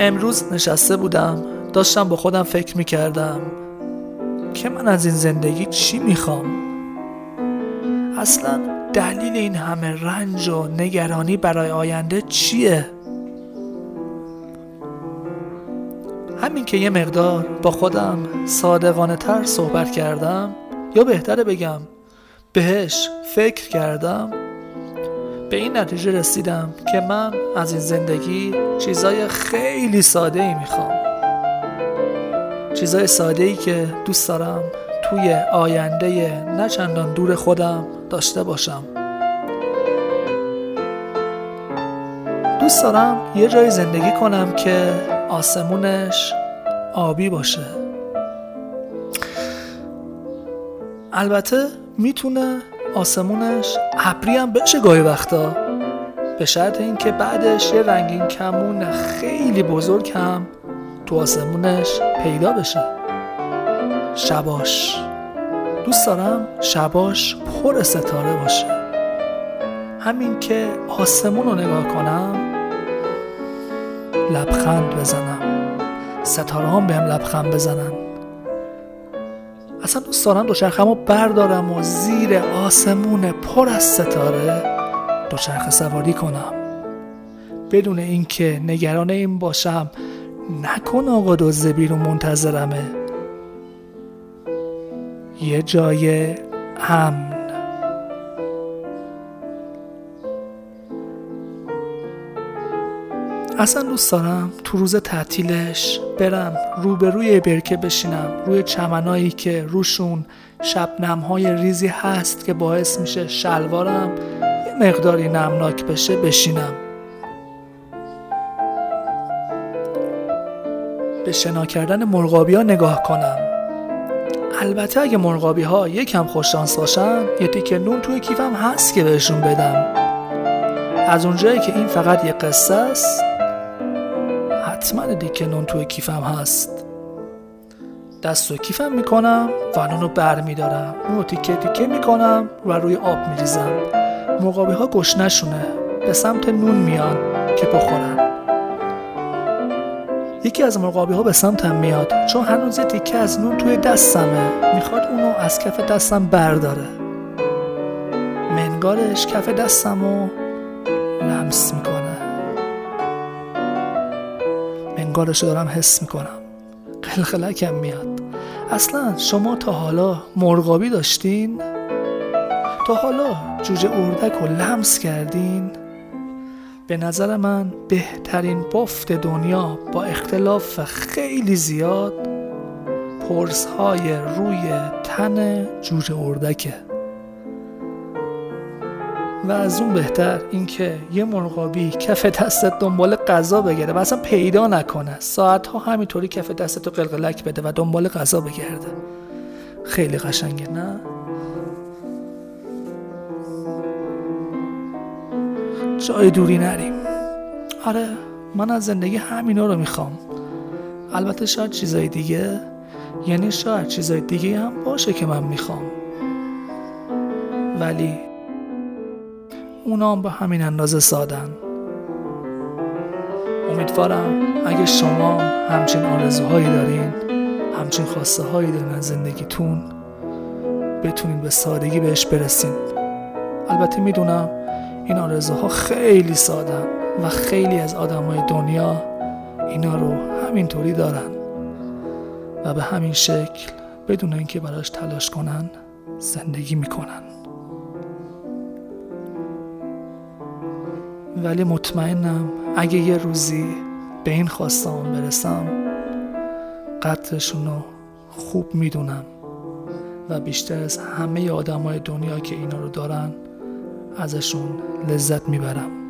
امروز نشسته بودم داشتم با خودم فکر میکردم که من از این زندگی چی میخوام. اصلا دلیل این همه رنج و نگرانی برای آینده چیه؟ همین که یه مقدار با خودم صادقانه تر صحبت کردم، یا بهتره بگم بهش فکر کردم، به این نتیجه رسیدم که من از این زندگی چیزای خیلی ساده ای میخوام. چیزای ساده ای که دوست دارم توی آینده نه چندان دور خودم داشته باشم. دوست دارم یه جای زندگی کنم که آسمونش آبی باشه. البته میتونه آسمونش ابری هم بشه گاهی وقتا، به شرط این که بعدش یه رنگین کمون خیلی بزرگ هم تو آسمونش پیدا بشه. شباش دوست دارم شباش پر ستاره باشه. همین که آسمون رو نگاه کنم لبخند بزنم، ستاره هم بهم لبخند بزنن. اصلا دوست دارم دوچرخه‌مو بردارم و زیر آسمون پر از ستاره دوچرخه سواری کنم، بدون اینکه نگران این باشم نکن آقا دزد بیرون منتظرمه. یه جای امن. اصلا دوست دارم تو روز تعطیلش برم روبروی برکه بشینم، روی چمنایی که روشون شبنم‌های ریزی هست که باعث میشه شلوارم یه مقداری نمناک بشه بشینم. به شنا کردن مرغابی‌ها نگاه کنم. البته اگه مرغابی‌ها یکم خوششانس باشن یه تیکه نون توی کیفم هست که بهشون بدم. از اونجایی که این فقط یه قصه است، حتما دیگه نون توی کیفم هست. دست و کیفم میکنم و نونو بر میدارم، اونو تیکه تیکه میکنم و روی آب میریزم. مرغابی ها گشنشونه به سمت نون میان که بخورن. یکی از مرغابی ها به سمتم میاد چون هنوز تیکه از نون توی دستمه، میخواد اونو از کف دستم برداره. منگارش کف دستمو لمس میکنه، منگارشو دارم حس میکنم، قلقلکم میاد. اصلا شما تا حالا مرغابی داشتین؟ تا حالا جوجه اردک رو لمس کردین؟ به نظر من بهترین بافت دنیا با اختلاف خیلی زیاد پرس‌های روی تن جوجه اردکه. و از اون بهتر این که یه مرغابی کف دستت دنبال غذا بگرده و اصلا پیدا نکنه، ساعتها همینطوری کف دستت رو قلقلک بده و دنبال غذا بگرده. خیلی قشنگه نه؟ جای دوری نریم. آره من از زندگی همینا رو میخوام. البته شاید چیزای دیگه، یعنی شاید چیزای دیگه هم باشه که من میخوام، ولی اونا هم به همین اندازه سادن. امیدوارم اگه شما همچین آرزوهایی دارین، همچین خواسته هایی دارین از زندگیتون، بتونین به سادگی بهش برسین. البته میدونم این آرزوها خیلی سادن و خیلی از آدمای دنیا اینا رو همینطوری دارن و به همین شکل بدون اینکه براش تلاش کنن زندگی میکنن. ولی مطمئنم اگه یه روزی به این خواسته‌ام برسم قدرشون رو خوب میدونم و بیشتر از همه آدمای دنیا که اینا رو دارن ازشون لذت میبرم.